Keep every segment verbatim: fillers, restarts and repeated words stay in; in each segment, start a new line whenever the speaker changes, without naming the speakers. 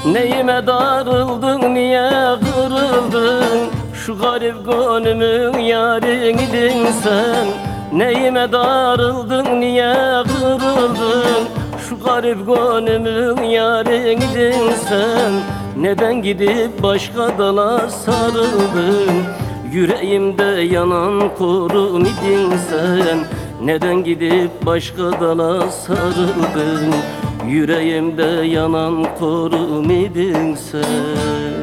Neyime darıldın, niye kırıldın? Şu garip gönlümün yarın idin sen. Neyime darıldın, niye kırıldın? Şu garip gönlümün yarın idin sen. Neden gidip başka dala sarıldın? Yüreğimde yanan korum idin sen. Neden gidip başka dala sarıldın? Yüreğimde yanan korum idin sen.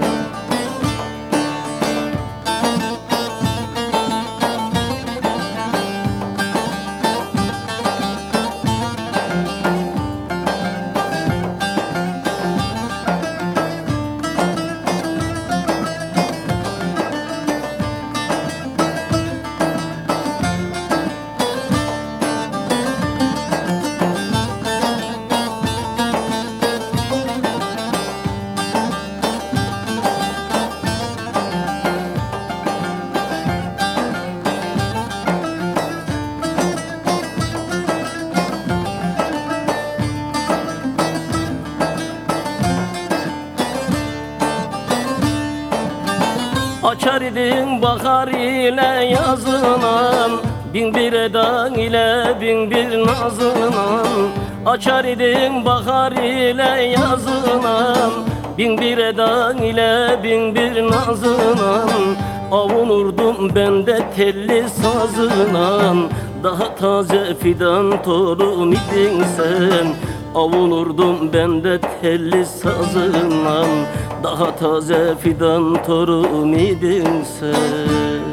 Açar idin bahar ile yazınan, bin bir edan ile bin bir nazınan. Açar idin bahar ile yazınan, bin bir edan ile bin bir nazınan. Avunurdum ben de telli sazınan, daha taze fidan torum idin sen. Avunurdum ben de telli sazınan, daha taze fidan torum idin sen.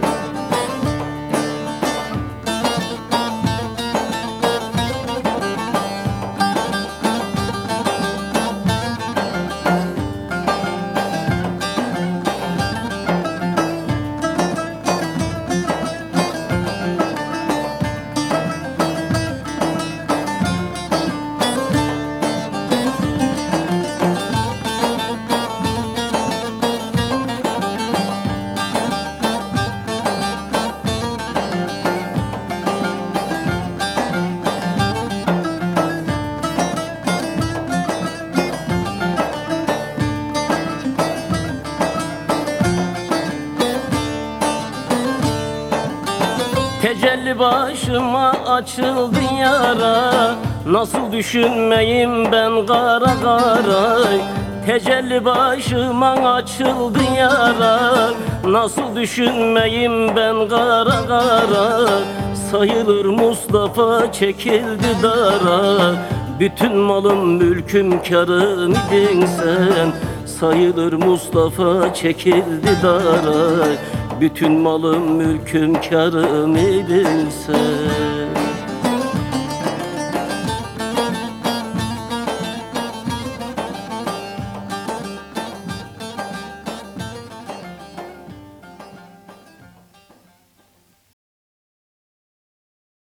Tecelli başıma açıldı yara, nasıl düşünmeyim ben kara kara. Tecelli başıma açıldı yara, nasıl düşünmeyim ben kara kara. Sayılır Mustafa çekildi dara, bütün malım mülküm karım idin sen. Sayılır Mustafa çekildi dara, bütün malım mülküm karım idin sen.